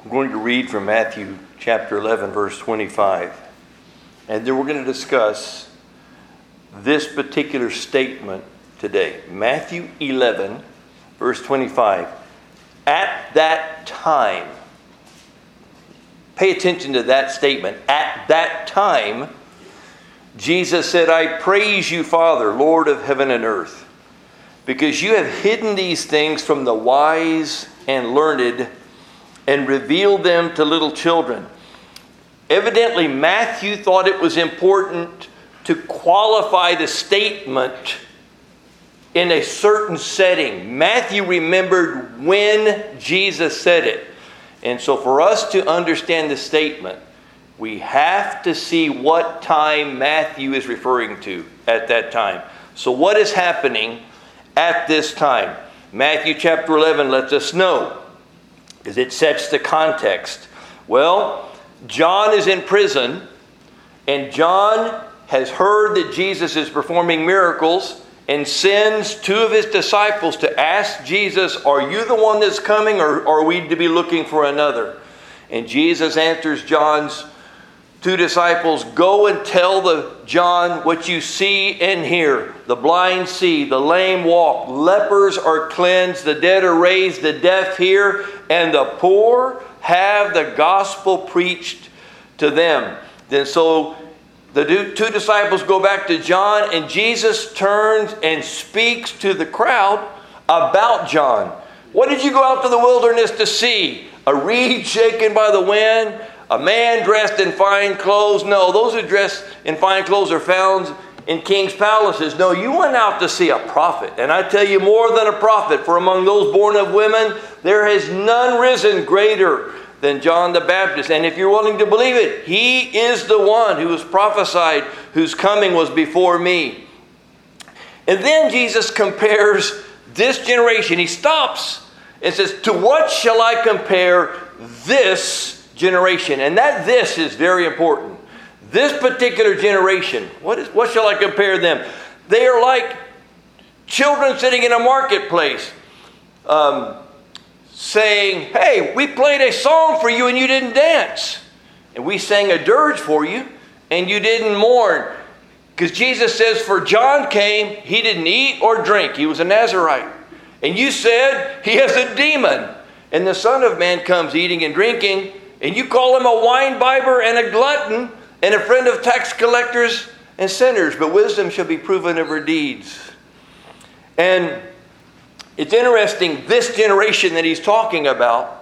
I'm going to read from Matthew chapter 11, verse 25. And then we're going to discuss this particular statement today. Matthew 11, verse 25. At that time, pay attention to that statement. At that time, Jesus said, I praise you, Father, Lord of heaven and earth, because you have hidden these things from the wise and learned and revealed them to little children. Evidently, Matthew thought it was important to qualify the statement in a certain setting. Matthew remembered when Jesus said it. And so for us to understand the statement, we have to see what time Matthew is referring to at that time. So what is happening at this time? Matthew chapter 11 lets us know, because it sets the context. Well, John is in prison, and John has heard that Jesus is performing miracles and sends two of his disciples to ask Jesus, are you the one that's coming, or are we to be looking for another? And Jesus answers John's two disciples, go and tell John what you see and hear. The blind see, the lame walk, lepers are cleansed, the dead are raised, the deaf hear, and the poor have the gospel preached to them. Then so the two disciples go back to John, and Jesus turns and speaks to the crowd about John. What did you go out to the wilderness to see? A reed shaken by the wind? A man dressed in fine clothes? No, those who dress in fine clothes are found in king's palaces. No, you went out to see a prophet. And I tell you, more than a prophet, for among those born of women, there has none risen greater than John the Baptist. And if you're willing to believe it, he is the one who was prophesied, whose coming was before me. And then Jesus compares this generation. He stops and says, to what shall I compare this generation? And that this is very important. This particular generation, what shall I compare them? They are like children sitting in a marketplace, saying, hey, we played a song for you and you didn't dance. And we sang a dirge for you and you didn't mourn. Because Jesus says, for John came, he didn't eat or drink. He was a Nazarite. And you said, he has a demon. And the Son of Man comes eating and drinking, and you call him a wine-bibber and a glutton and a friend of tax collectors and sinners. But wisdom shall be proven of her deeds. And it's interesting, this generation that he's talking about,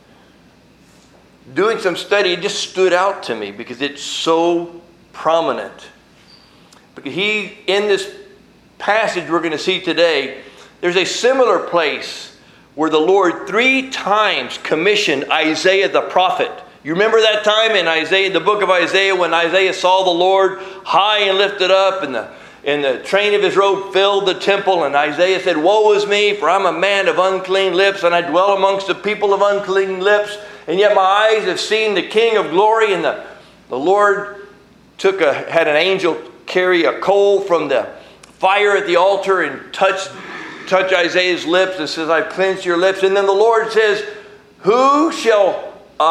doing some study, it just stood out to me because it's so prominent. Because in this passage we're going to see today, there's a similar place where the Lord 3 times commissioned Isaiah the prophet. You remember that time in Isaiah, the book of Isaiah, when Isaiah saw the Lord high and lifted up, and the train of his robe filled the temple, and Isaiah said, woe is me, for I'm a man of unclean lips, and I dwell amongst the people of unclean lips, and yet my eyes have seen the King of glory. And the Lord had an angel carry a coal from the fire at the altar and touch Isaiah's lips and says, I've cleansed your lips. And then the Lord says, who shall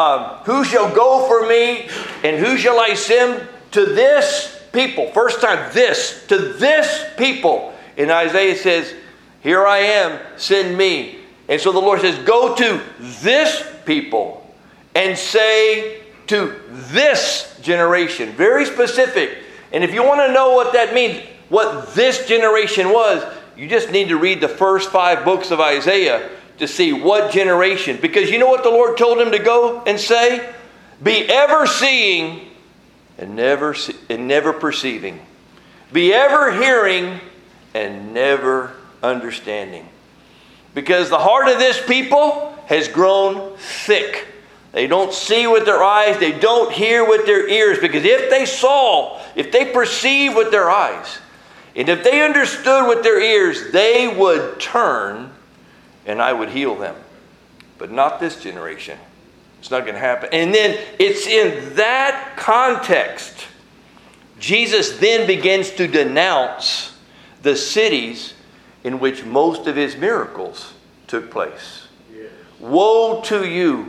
go for me, and who shall I send to this people? First time, to this people. And Isaiah says, here I am, send me. And so the Lord says, go to this people and say to this generation. Very specific. And if you want to know what that means, what this generation was, you just need to read the first 5 books of Isaiah to see what generation. Because you know what the Lord told him to go and say? Be ever seeing and never perceiving. Be ever hearing and never understanding. Because the heart of this people has grown thick. They don't see with their eyes. They don't hear with their ears. Because if they perceive with their eyes, and if they understood with their ears, they would turn and I would heal them. But not this generation. It's not going to happen. And then it's in that context, Jesus then begins to denounce the cities in which most of his miracles took place. Yeah. Woe to you,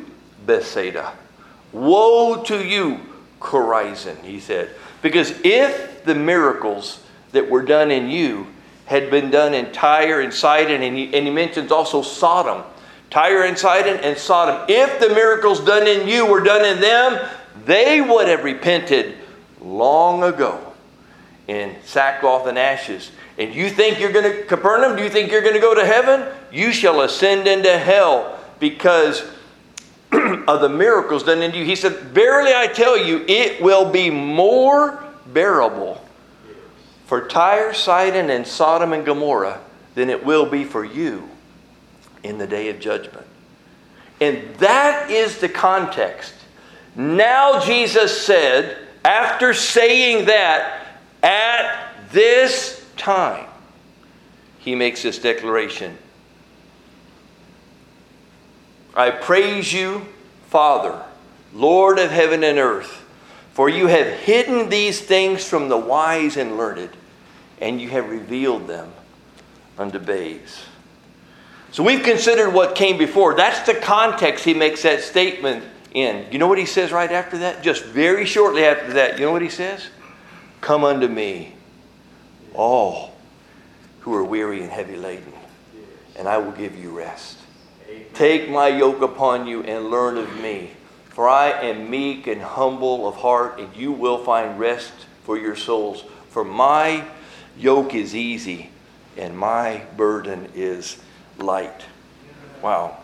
Bethsaida. Woe to you, Chorazin, he said. Because if the miracles that were done in you had been done in Tyre and Sidon, and he mentions also Sodom. Tyre and Sidon and Sodom. If the miracles done in you were done in them, they would have repented long ago in sackcloth and ashes. And you think you're going to, Capernaum, do you think you're going to go to heaven? You shall ascend into hell because of the miracles done in you. He said, verily I tell you, it will be more bearable for Tyre, Sidon, and Sodom and Gomorrah than it will be for you in the day of judgment. And that is the context. Now Jesus said, after saying that, at this time, he makes this declaration. I praise you, Father, Lord of heaven and earth, for you have hidden these things from the wise and learned, and you have revealed them unto babes. So we've considered what came before. That's the context he makes that statement in. You know what he says right after that? Just very shortly after that, you know what he says? Come unto me, all who are weary and heavy laden, and I will give you rest. Take my yoke upon you and learn of me, for I am meek and humble of heart, and you will find rest for your souls. For my yoke is easy, and my burden is light. Wow.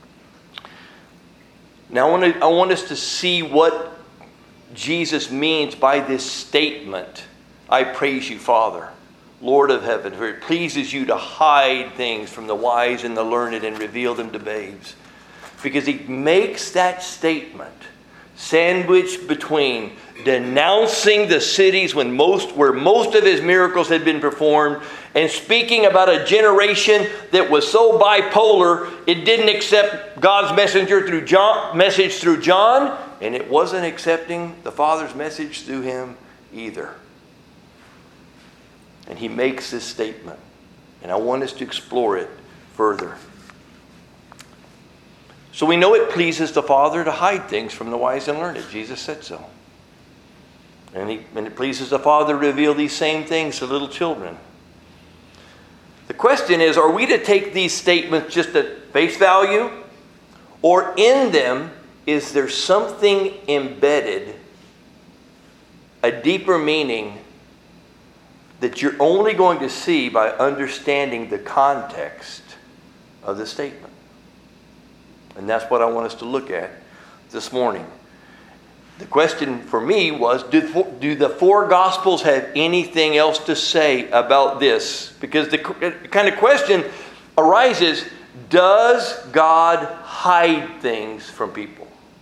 Now I want us to see what Jesus means by this statement. I praise you, Father, Lord of heaven, for it pleases you to hide things from the wise and the learned and reveal them to babes. Because he makes that statement sandwiched between denouncing the cities where most of his miracles had been performed, and speaking about a generation that was so bipolar it didn't accept God's message through John, and it wasn't accepting the Father's message through him either. And he makes this statement, and I want us to explore it further. So we know it pleases the Father to hide things from the wise and learned. Jesus said so. And it pleases the Father to reveal these same things to little children. The question is, are we to take these statements just at face value? Or in them, is there something embedded, a deeper meaning that you're only going to see by understanding the context of the statement? And that's what I want us to look at this morning. The question for me was, do the four Gospels have anything else to say about this? Because the kind of question arises, does God hide things from people?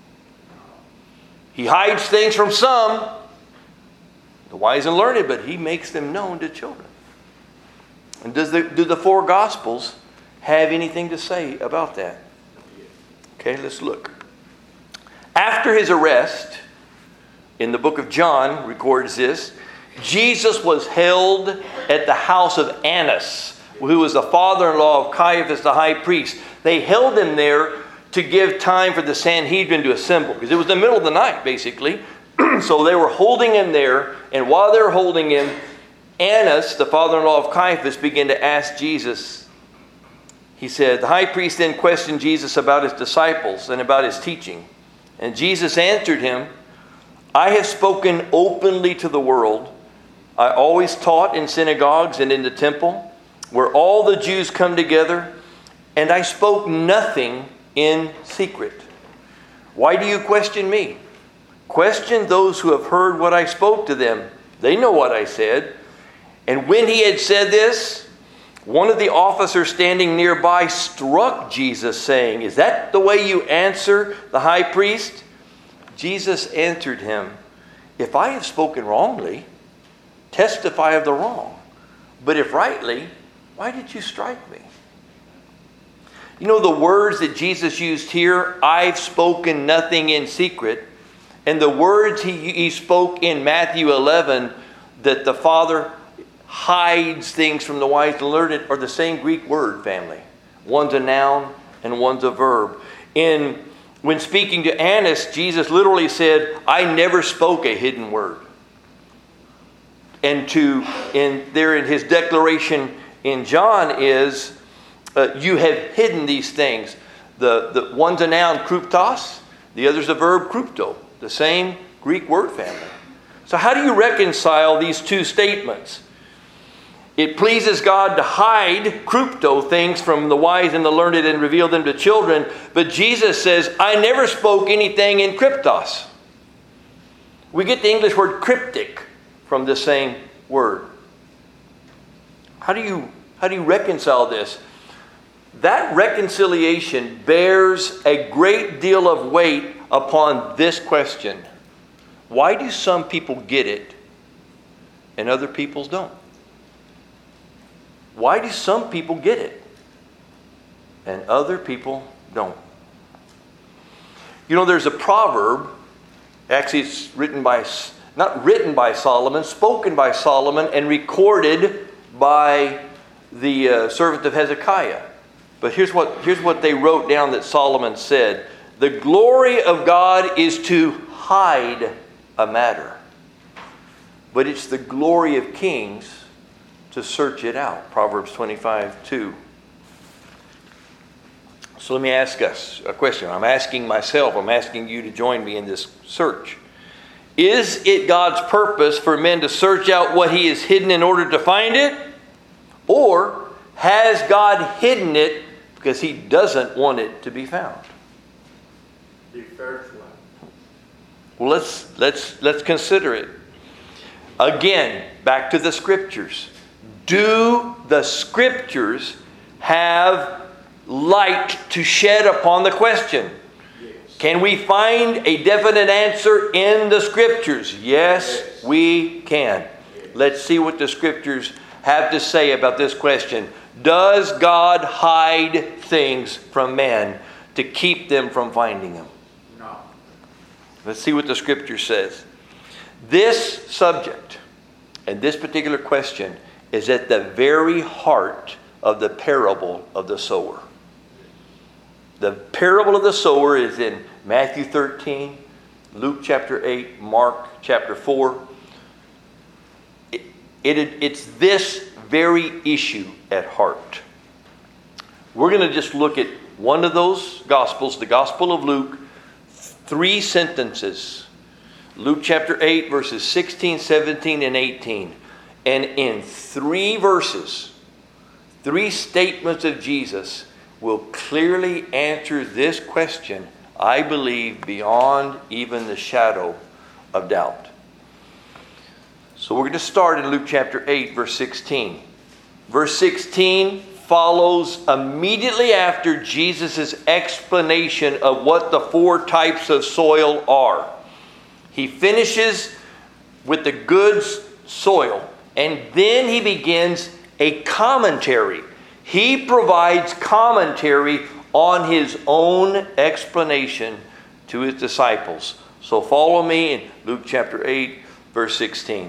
He hides things from some, the wise and learned, but he makes them known to children. And do the four Gospels have anything to say about that? Okay, let's look. After his arrest, in the book of John records this, Jesus was held at the house of Annas, who was the father-in-law of Caiaphas the high priest. They held him there to give time for the Sanhedrin to assemble, because it was the middle of the night, basically. So they were holding him there, and while they were holding him, Annas, the father-in-law of Caiaphas, began to ask Jesus. He said, the high priest then questioned Jesus about his disciples and about his teaching. And Jesus answered him, I have spoken openly to the world. I always taught in synagogues and in the temple, where all the Jews come together, and I spoke nothing in secret. Why do you question me? Question those who have heard what I spoke to them. They know what I said. And when he had said this, one of the officers standing nearby struck Jesus, saying, is that the way you answer the high priest? Jesus answered him, if I have spoken wrongly, testify of the wrong. But if rightly, why did you strike me? You know the words that Jesus used here, I've spoken nothing in secret, and the words he spoke in Matthew 11, that the Father hides things from the wise and learned, are the same Greek word, family. One's a noun and one's a verb. In When speaking to Annas, Jesus literally said, I never spoke a hidden word. And in his declaration in John is, you have hidden these things. The one's a noun, kryptos, the other's a verb, krypto, the same Greek word family. So how do you reconcile these two statements? It pleases God to hide krypto, things from the wise and the learned, and reveal them to children. But Jesus says, I never spoke anything in kryptos. We get the English word cryptic from the same word. How do you reconcile this? That reconciliation bears a great deal of weight upon this question. Why do some people get it and other people don't? Why do some people get it and other people don't? You know, there's a proverb, actually it's not written by Solomon, spoken by Solomon and recorded by the servant of Hezekiah. But here's what they wrote down that Solomon said. The glory of God is to hide a matter, but it's the glory of kings to search it out. Proverbs 25:2. So let me ask us a question. I'm asking myself, I'm asking you to join me in this search. Is it God's purpose for men to search out what He has hidden in order to find it? Or has God hidden it because He doesn't want it to be found? The first one. Well, let's consider it. Again, back to the Scriptures. Do the Scriptures have light to shed upon the question? Yes. Can we find a definite answer in the Scriptures? Yes, we can. Yes. Let's see what the Scriptures have to say about this question. Does God hide things from man to keep them from finding them? No. Let's see what the Scripture says. This subject and this particular question is at the very heart of the parable of the sower. The parable of the sower is in Matthew 13, Luke chapter 8, Mark chapter 4. It's this very issue at heart. We're going to just look at one of those Gospels, the Gospel of Luke, 3 sentences. Luke chapter 8, verses 16, 17, and 18. And in 3 verses, 3 statements of Jesus will clearly answer this question, I believe, beyond even the shadow of doubt. So we're going to start in Luke chapter 8, verse 16. Verse 16 follows immediately after Jesus' explanation of what the 4 types of soil are. He finishes with the good soil, and then he begins a commentary. He provides commentary on his own explanation to his disciples. So follow me in Luke chapter 8, verse 16.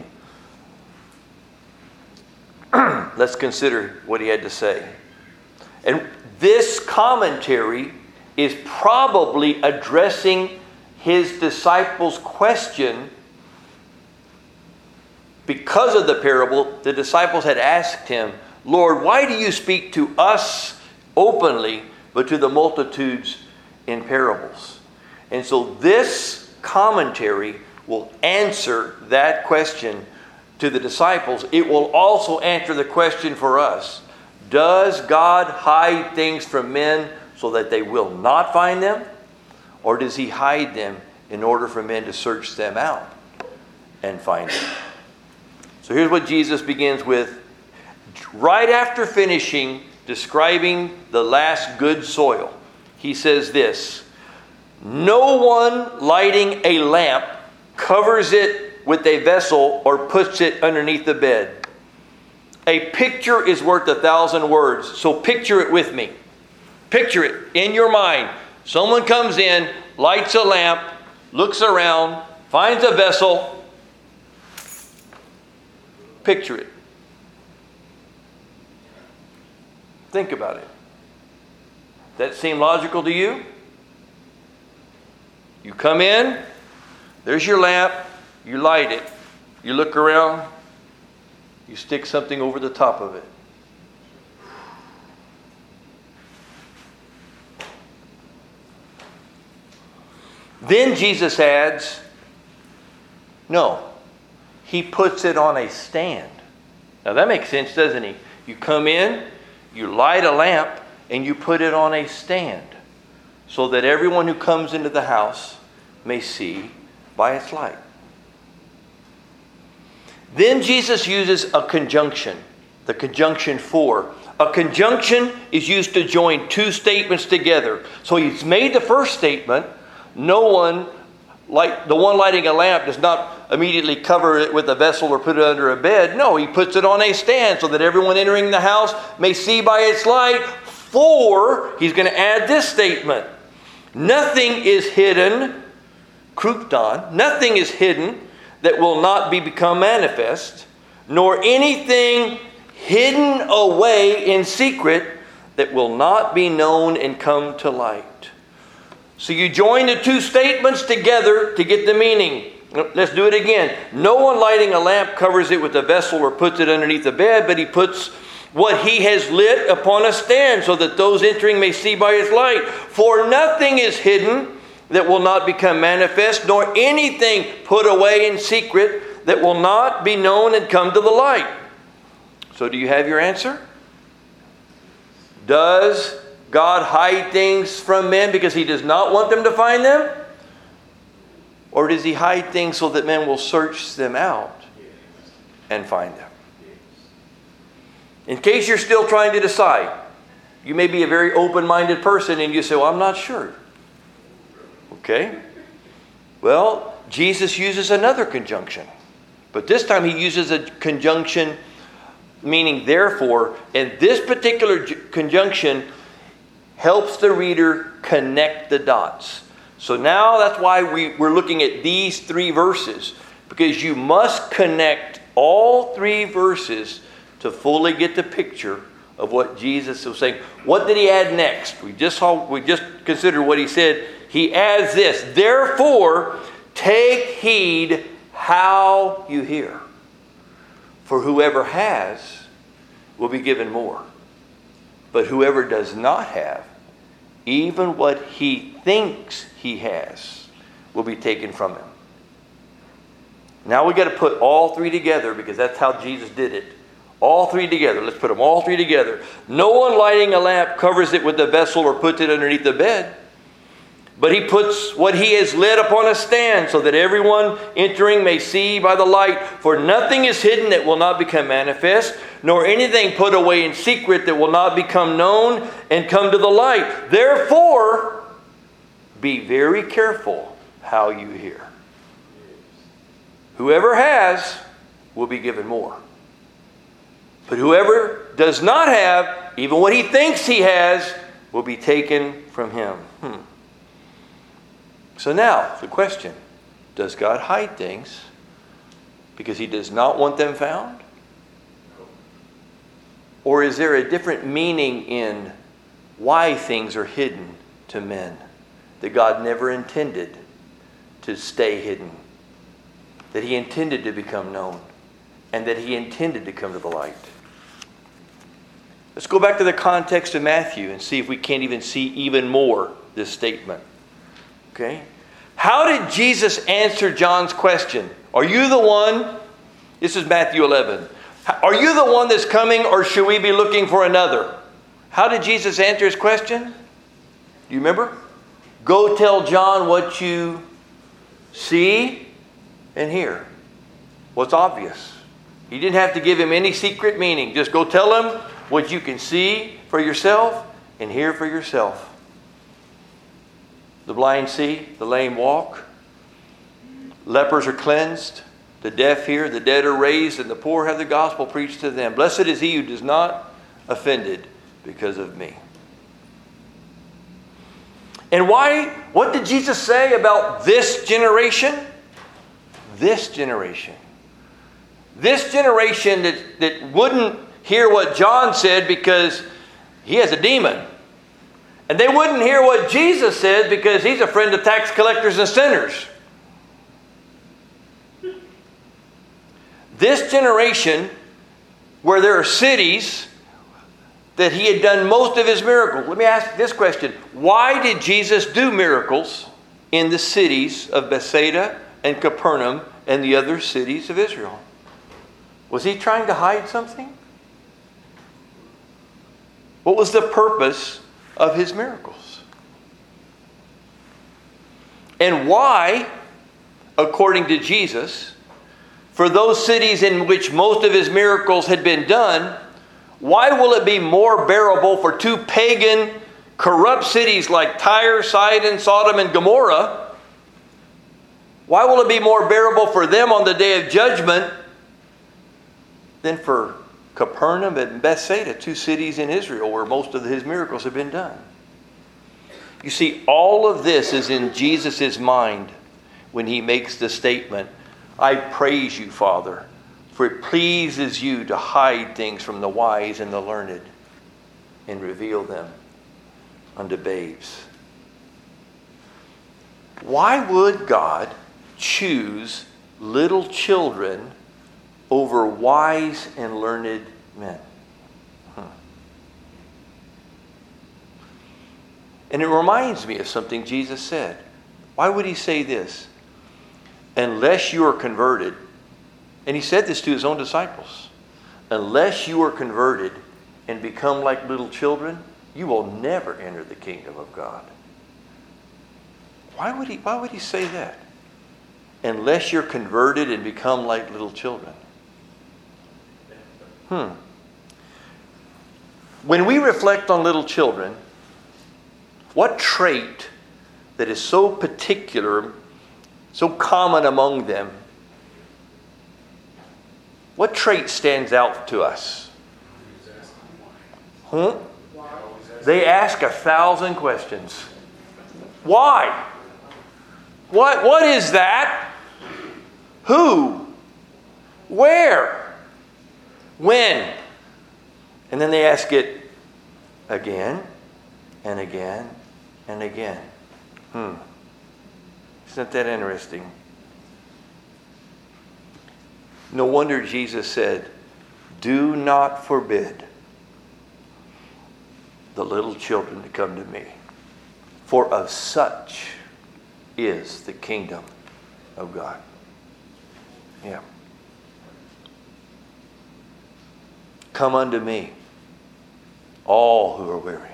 Let's consider what he had to say. And this commentary is probably addressing his disciples' question. Because of the parable, the disciples had asked him, Lord, why do you speak to us openly, but to the multitudes in parables? And so this commentary will answer that question to the disciples. It will also answer the question for us. Does God hide things from men so that they will not find them? Or does He hide them in order for men to search them out and find them? So here's what Jesus begins with. Right after finishing describing the last good soil, He says this: no one lighting a lamp covers it with a vessel or puts it underneath the bed. A picture is worth 1,000 words. So picture it with me. Picture it in your mind. Someone comes in, lights a lamp, looks around, finds a vessel. Picture it. Think about it. That seem logical to you? You come in, there's your lamp, you light it. You look around, you stick something over the top of it. Then Jesus adds, no, he puts it on a stand. Now that makes sense, doesn't he? You come in, you light a lamp, and you put it on a stand so that everyone who comes into the house may see by its light. Then Jesus uses a conjunction, the conjunction for. A conjunction is used to join two statements together. So he's made the first statement, no one, like the one lighting a lamp, does not immediately cover it with a vessel or put it under a bed. No, he puts it on a stand so that everyone entering the house may see by its light. For, he's going to add this statement, nothing is hidden, krypton, nothing is hidden that will not become manifest, nor anything hidden away in secret that will not be known and come to light. So you join the two statements together to get the meaning. Let's do it again. No one lighting a lamp covers it with a vessel or puts it underneath a bed, but he puts what he has lit upon a stand so that those entering may see by his light. For nothing is hidden that will not become manifest, nor anything put away in secret that will not be known and come to the light. So do you have your answer? Does God hide things from men because he does not want them to find them? Or does he hide things so that men will search them out and find them? In case you're still trying to decide, you may be a very open-minded person and you say, well, I'm not sure. Okay? Well, Jesus uses another conjunction. But this time he uses a conjunction meaning therefore. And this particular conjunction helps the reader connect the dots. So now that's why we're looking at these three verses. Because you must connect all three verses to fully get the picture of what Jesus was saying. What did he add next? We just considered what he said. He adds this, therefore, take heed how you hear. For whoever has will be given more. But whoever does not have, even what he thinks he has, will be taken from him. Now we got to put all three together because that's how Jesus did it. All three together. Let's put them all three together. No one lighting a lamp covers it with a vessel or puts it underneath the bed. But he puts what he has lit upon a stand so that everyone entering may see by the light. For nothing is hidden that will not become manifest, nor anything put away in secret that will not become known and come to the light. Therefore, be very careful how you hear. Whoever has will be given more. But whoever does not have, even what he thinks he has, will be taken from him. So now, the question, does God hide things because he does not want them found? Or is there a different meaning in why things are hidden to men that God never intended to stay hidden? That he intended to become known and that he intended to come to the light. Let's go back to the context of Matthew and see if we can't even see even more this statement. Okay? How did Jesus answer John's question? Are you the one? This is Matthew 11. Are you the one that's coming, or should we be looking for another? How did Jesus answer his question? Do you remember? Go tell John what you see and hear. What's obvious. He didn't have to give him any secret meaning. Just go tell him what you can see for yourself and hear for yourself. The blind see, the lame walk, lepers are cleansed, the deaf hear, the dead are raised, and the poor have the gospel preached to them. Blessed is he who does not offended because of me. And why? What did Jesus say about this generation? This generation. This generation that wouldn't hear what John said because he has a demon. And they wouldn't hear what Jesus said because he's a friend of tax collectors and sinners. This generation, where there are cities that he had done most of his miracles. Let me ask this question. Why did Jesus do miracles in the cities of Bethsaida and Capernaum and the other cities of Israel? Was he trying to hide something? What was the purpose of his miracles? And why, according to Jesus, for those cities in which most of his miracles had been done, why will it be more bearable for two pagan, corrupt cities like Tyre, Sidon, Sodom, and Gomorrah? Why will it be more bearable for them on the day of judgment than for Capernaum and Bethsaida, two cities in Israel where most of his miracles have been done? You see, all of this is in Jesus' mind when he makes the statement, I praise you, Father, for it pleases you to hide things from the wise and the learned and reveal them unto babes. Why would God choose little children over wise and learned men? And it reminds me of something Jesus said. Why would he say this? Unless you are converted, and he said this to his own disciples, unless you are converted and become like little children, you will never enter the kingdom of God. Why would he say that? Unless you're converted and become like little children. When we reflect on little children, what trait that is so particular, so common among them, what trait stands out to us? They ask 1,000 questions. Why? What is that? Who? Where? When? And then they ask it again and again and again. Isn't that interesting? No wonder Jesus said, do not forbid the little children to come to me, for of such is the kingdom of God. Yeah. Come unto me, all who are weary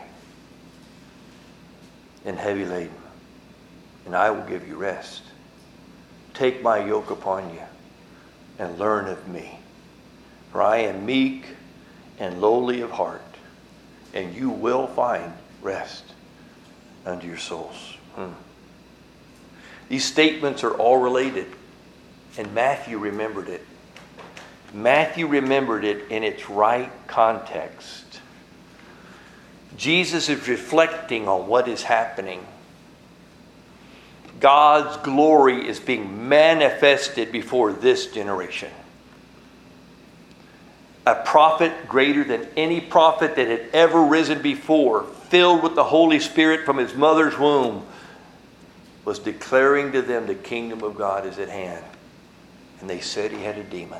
and heavy laden, and I will give you rest. Take my yoke upon you and learn of me, for I am meek and lowly of heart, and you will find rest unto your souls. These statements are all related, and Matthew remembered it. Matthew remembered it in its right context. Jesus is reflecting on what is happening. God's glory is being manifested before this generation. A prophet greater than any prophet that had ever risen before, filled with the Holy Spirit from his mother's womb, was declaring to them the kingdom of God is at hand. And they said he had a demon.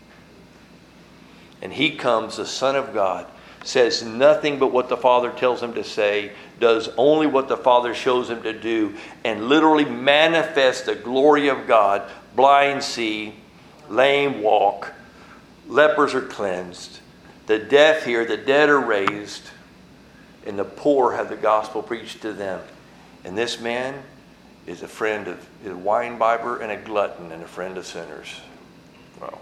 And he comes, the Son of God, says nothing but what the Father tells him to say, does only what the Father shows him to do, and literally manifests the glory of God. Blind see, lame walk, lepers are cleansed, the deaf hear, the dead are raised, and the poor have the gospel preached to them. And this man is a friend of a wine bibber and a glutton and a friend of sinners. Wow.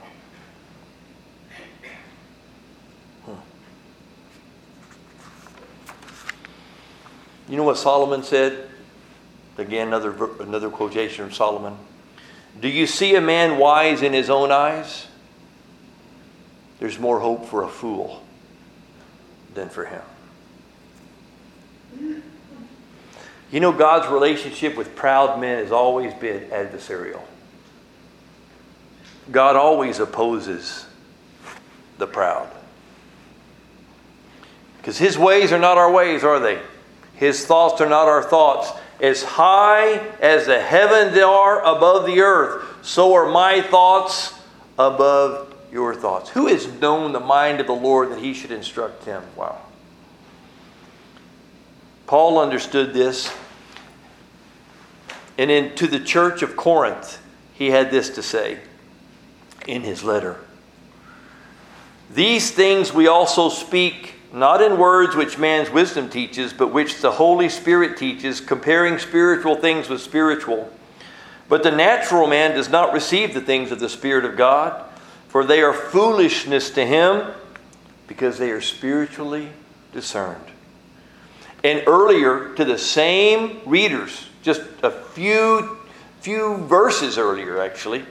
You know what Solomon said? Again, another quotation from Solomon. Do you see a man wise in his own eyes? There's more hope for a fool than for him. You know, God's relationship with proud men has always been adversarial. God always opposes the proud. Because his ways are not our ways, are they? His thoughts are not our thoughts. As high as the heavens are above the earth, so are my thoughts above your thoughts. Who has known the mind of the Lord that he should instruct him? Wow. Paul understood this. And to the church of Corinth, he had this to say in his letter. These things we also speak, not in words which man's wisdom teaches, but which the Holy Spirit teaches, comparing spiritual things with spiritual. But the natural man does not receive the things of the Spirit of God, for they are foolishness to him, because they are spiritually discerned. And earlier, to the same readers, just a few verses earlier actually,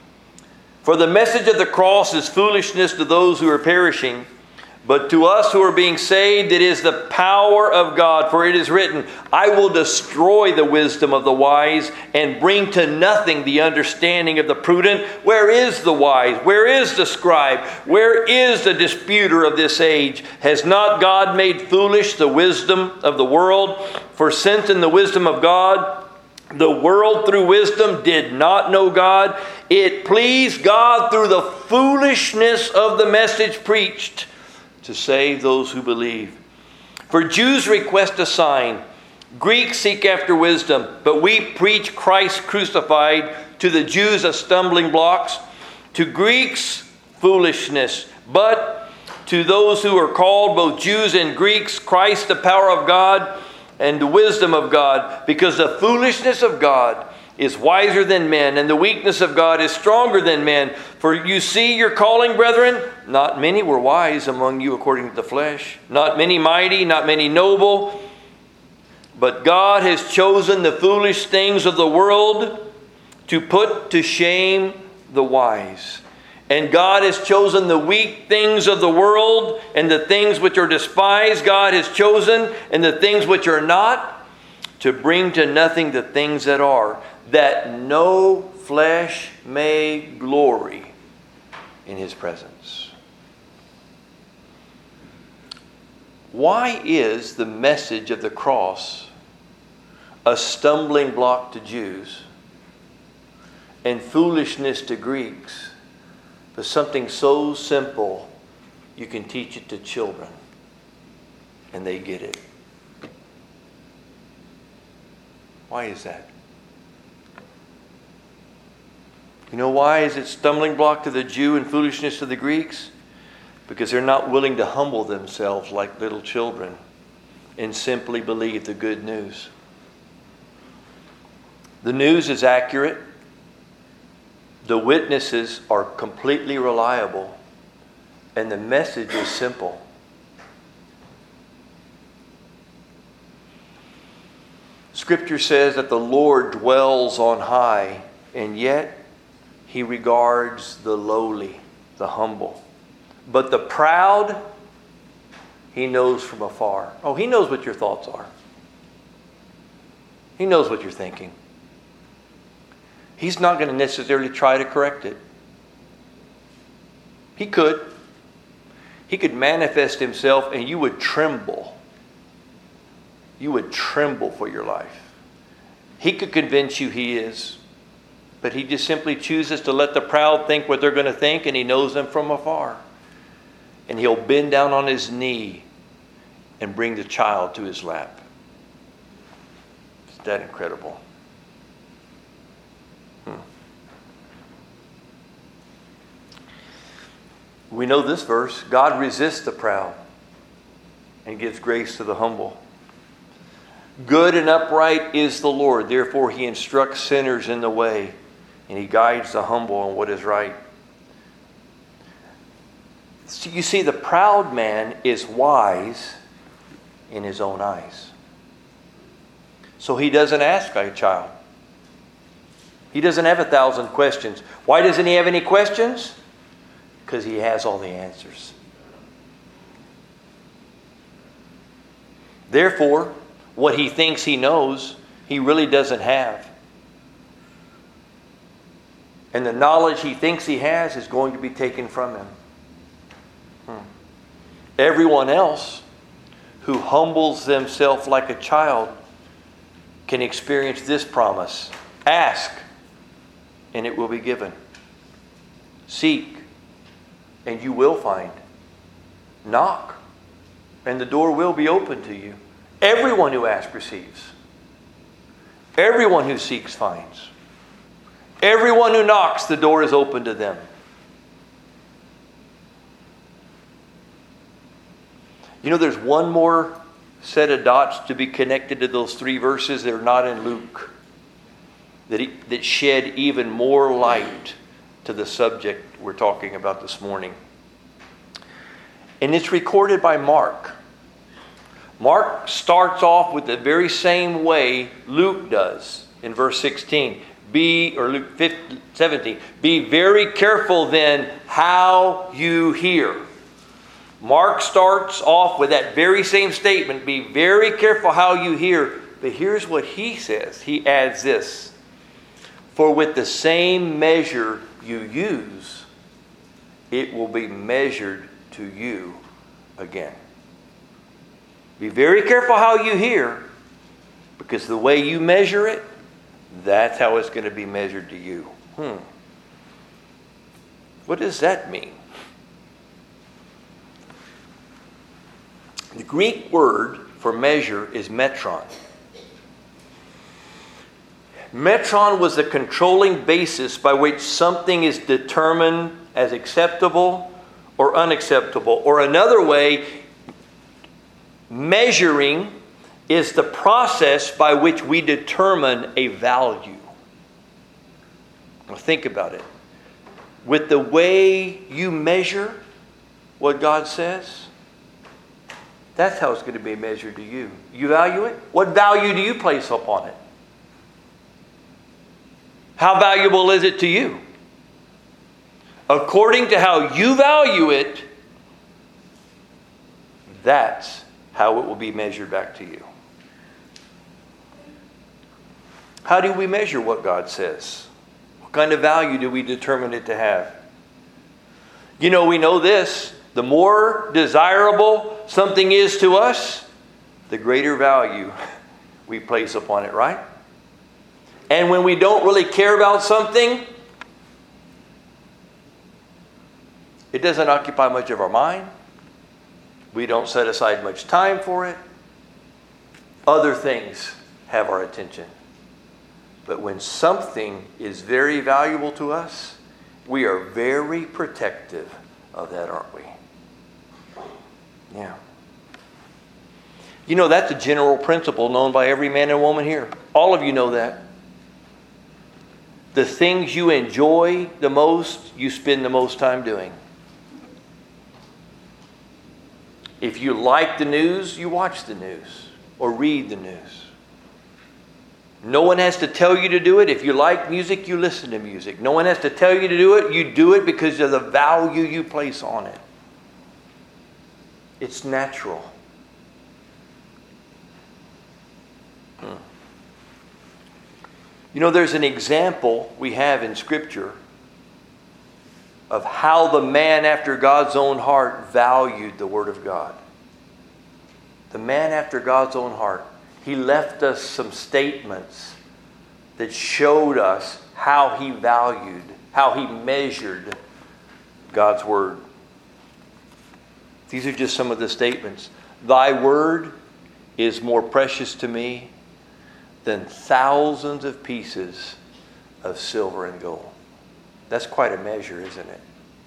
for the message of the cross is foolishness to those who are perishing, but to us who are being saved, it is the power of God. For it is written, I will destroy the wisdom of the wise and bring to nothing the understanding of the prudent. Where is the wise? Where is the scribe? Where is the disputer of this age? Has not God made foolish the wisdom of the world? For since in the wisdom of God, the world through wisdom did not know God, it pleased God through the foolishness of the message preached to save those who believe. For Jews request a sign, Greeks seek after wisdom, but we preach Christ crucified, to the Jews a stumbling blocks, to Greeks foolishness, but to those who are called, both Jews and Greeks, Christ the power of God and the wisdom of God, because the foolishness of God is wiser than men, and the weakness of God is stronger than men. For you see your calling, brethren, not many were wise among you according to the flesh, not many mighty, not many noble, but God has chosen the foolish things of the world to put to shame the wise. And God has chosen the weak things of the world, and the things which are despised God has chosen, and the things which are not, to bring to nothing the things that are, that no flesh may glory in His presence. Why is the message of the cross a stumbling block to Jews and foolishness to Greeks, but something so simple you can teach it to children and they get it? Why is that? You know why is it stumbling block to the Jew and foolishness to the Greeks? Because they're not willing to humble themselves like little children and simply believe the good news. The news is accurate. The witnesses are completely reliable. And the message is simple. Scripture says that the Lord dwells on high, and yet He regards the lowly, the humble. But the proud, He knows from afar. Oh, He knows what your thoughts are. He knows what you're thinking. He's not going to necessarily try to correct it. He could. He could manifest Himself and you would tremble. You would tremble for your life. He could convince you He is. But He just simply chooses to let the proud think what they're going to think, and He knows them from afar. And He'll bend down on His knee and bring the child to His lap. Isn't that incredible? We know this verse. God resists the proud and gives grace to the humble. Good and upright is the Lord. Therefore He instructs sinners in the way, and He guides the humble on what is right. So you see, the proud man is wise in his own eyes. So he doesn't ask like a child. He doesn't have 1,000 questions. Why doesn't he have any questions? Because he has all the answers. Therefore, what he thinks he knows, he really doesn't have. And the knowledge he thinks he has is going to be taken from him. Everyone else who humbles themselves like a child can experience this promise. Ask, and it will be given. Seek, and you will find. Knock, and the door will be open to you. Everyone who asks receives. Everyone who seeks finds. Everyone who knocks, the door is open to them. You know, there's one more set of dots to be connected to those three verses that are not in Luke, that shed even more light to the subject we're talking about this morning. And it's recorded by Mark. Mark starts off with the very same way Luke does in verse 16. Luke 17. Be very careful then how you hear. Mark starts off with that very same statement. Be very careful how you hear. But here's what he says. He adds this. For with the same measure you use, it will be measured to you again. Be very careful how you hear, because the way you measure it, that's how it's going to be measured to you. What does that mean? The Greek word for measure is metron. Metron was the controlling basis by which something is determined as acceptable or unacceptable. Or another way, measuring is the process by which we determine a value. Now think about it. With the way you measure what God says, that's how it's going to be measured to you. You value it? What value do you place upon it? How valuable is it to you? According to how you value it, that's how it will be measured back to you. How do we measure what God says? What kind of value do we determine it to have? You know, we know this. The more desirable something is to us, the greater value we place upon it, right? And when we don't really care about something, it doesn't occupy much of our mind. We don't set aside much time for it. Other things have our attention. But when something is very valuable to us, we are very protective of that, aren't we? Yeah. You know, that's a general principle known by every man and woman here. All of you know that. The things you enjoy the most, you spend the most time doing. If you like the news, you watch the news or read the news. No one has to tell you to do it. If you like music, you listen to music. No one has to tell you to do it. You do it because of the value you place on it. It's natural. You know, there's an example we have in Scripture of how the man after God's own heart valued the Word of God. The man after God's own heart. He left us some statements that showed us how he valued, how he measured God's Word. These are just some of the statements. Thy Word is more precious to me than thousands of pieces of silver and gold. That's quite a measure, isn't it?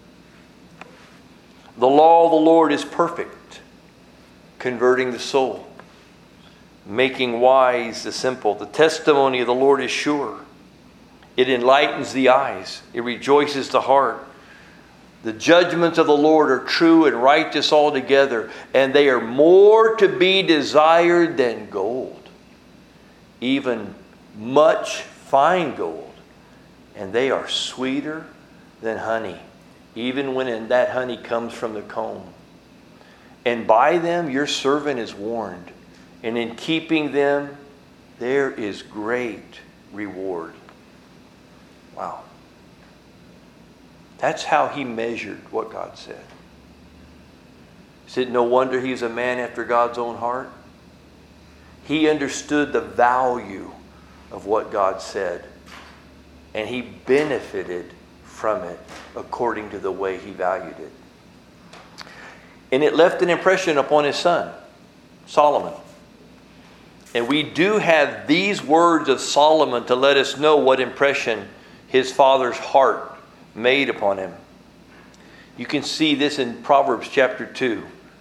The law of the Lord is perfect, converting the soul, making wise the simple. The testimony of the Lord is sure. It enlightens the eyes. It rejoices the heart. The judgments of the Lord are true and righteous altogether, and they are more to be desired than gold, even much fine gold, and they are sweeter than honey, even when that honey comes from the comb. And by them your servant is warned, and in keeping them there is great reward. Wow. That's how he measured what God said. Is it no wonder he's a man after God's own heart? He understood the value of what God said, and he benefited from it according to the way he valued it. And it left an impression upon his son, Solomon. And we do have these words of Solomon to let us know what impression his father's heart made upon him. You can see this in Proverbs chapter 2.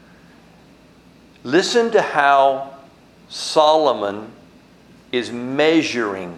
Listen to how Solomon is measuring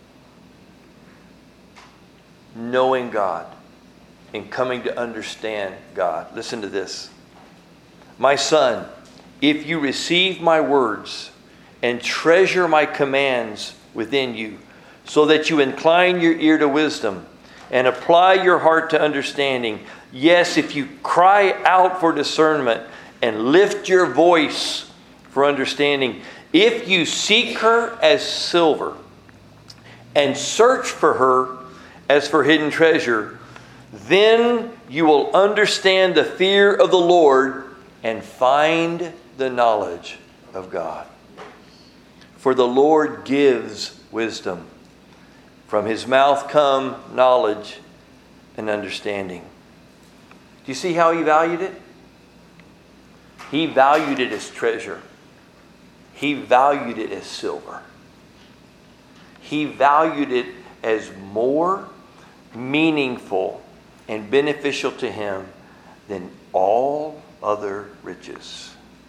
knowing God and coming to understand God. Listen to this. My son, if you receive my words and treasure my commands within you, so that you incline your ear to wisdom and apply your heart to understanding. Yes, if you cry out for discernment and lift your voice for understanding. If you seek her as silver and search for her as for hidden treasure, then you will understand the fear of the Lord and find the knowledge of God. For the Lord gives wisdom. From his mouth come knowledge and understanding. Do you see how he valued it? He valued it as treasure. He valued it as silver. He valued it as more meaningful and beneficial to him than all other riches.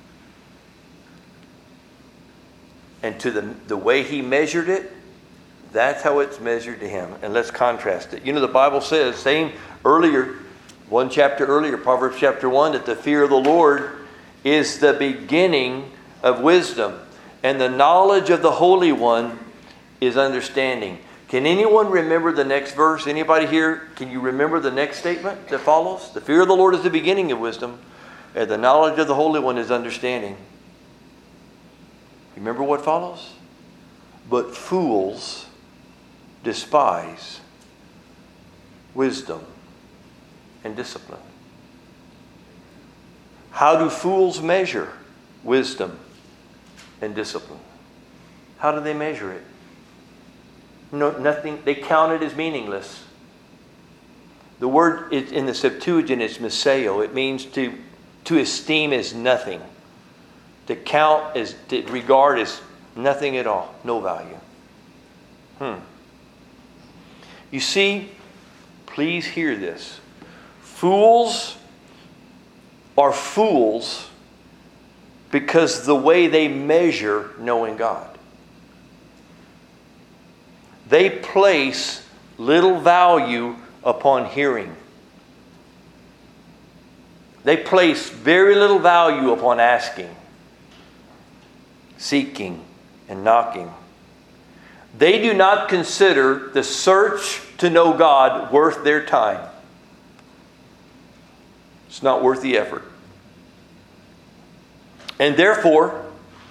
And to the way he measured it, that's how it's measured to him. And let's contrast it. You know, the Bible says, same earlier, one chapter earlier, Proverbs chapter 1, that the fear of the Lord is the beginning of wisdom. And the knowledge of the Holy One is understanding. Can anyone remember the next verse? Anybody here, can you remember the next statement that follows? The fear of the Lord is the beginning of wisdom, and the knowledge of the Holy One is understanding. Remember what follows? But fools despise wisdom and discipline. How do fools measure wisdom and discipline? How do they measure it? No, nothing. They count it as meaningless. The word in the Septuagint is miseo. It means to esteem as nothing. To count as, to regard as nothing at all. No value. You see, please hear this. Fools are fools because the way they measure knowing God. They place little value upon hearing. They place very little value upon asking, seeking, and knocking. They do not consider the search to know God worth their time. It's not worth the effort. And therefore,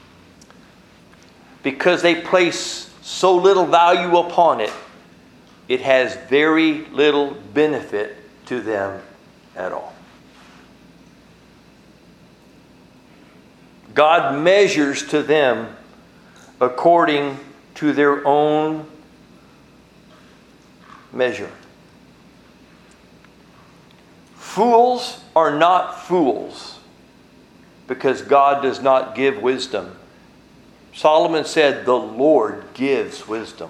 because they place so little value upon it, it has very little benefit to them at all. God measures to them according to their own measure. Fools are not fools because God does not give wisdom. Solomon said, the Lord gives wisdom.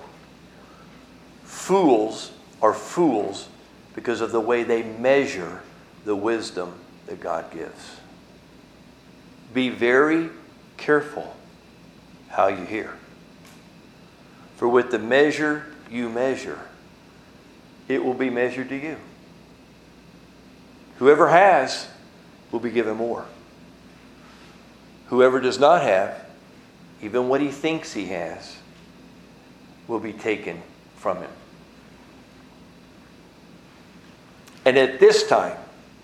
Fools are fools because of the way they measure the wisdom that God gives. Be very careful how you hear. For with the measure you measure, it will be measured to you. Whoever has will be given more. Whoever does not have, even what he thinks he has, will be taken from him. And at this time,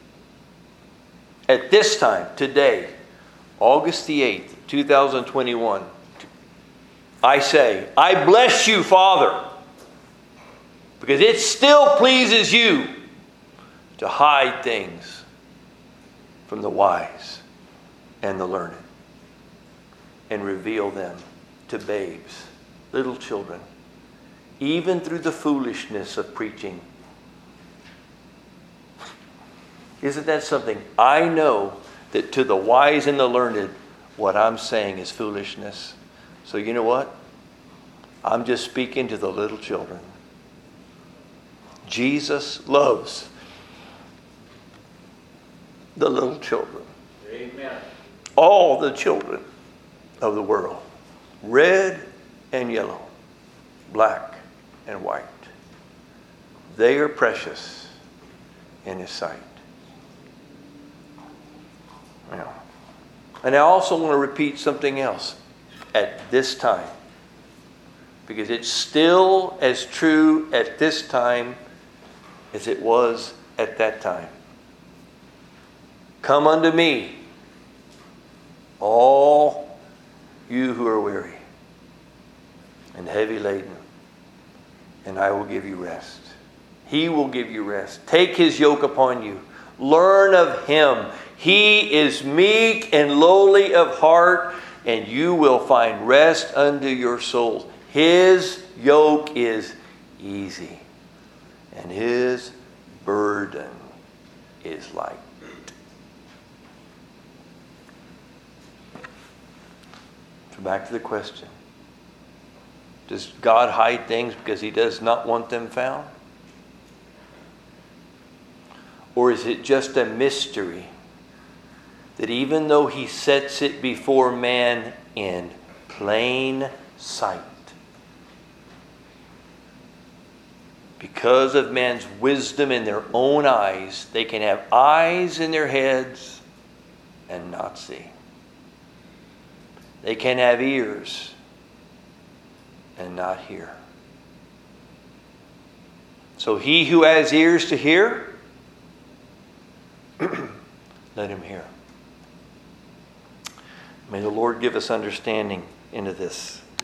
today, August the 8th, 2021, I say, I bless you, Father, because it still pleases you to hide things from the wise and the learned, and reveal them to babes, little children, even through the foolishness of preaching. Isn't that something? I know that to the wise and the learned, what I'm saying is foolishness. So you know what? I'm just speaking to the little children. Jesus loves the little children. Amen. All the children of the world. Red and yellow. Black and white. They are precious in His sight. Now, and I also want to repeat something else at this time, because it's still as true at this time as it was at that time. Come unto me, all you who are weary and heavy laden, and I will give you rest. He will give you rest. Take His yoke upon you. Learn of Him. He is meek and lowly of heart, and you will find rest unto your souls. His yoke is easy, and His burden is light. So back to the question. Does God hide things because He does not want them found? Or is it just a mystery that even though He sets it before man in plain sight, because of man's wisdom in their own eyes, they can have eyes in their heads and not see. They can have ears and not hear. So he who has ears to hear, let him hear. May the Lord give us understanding into this.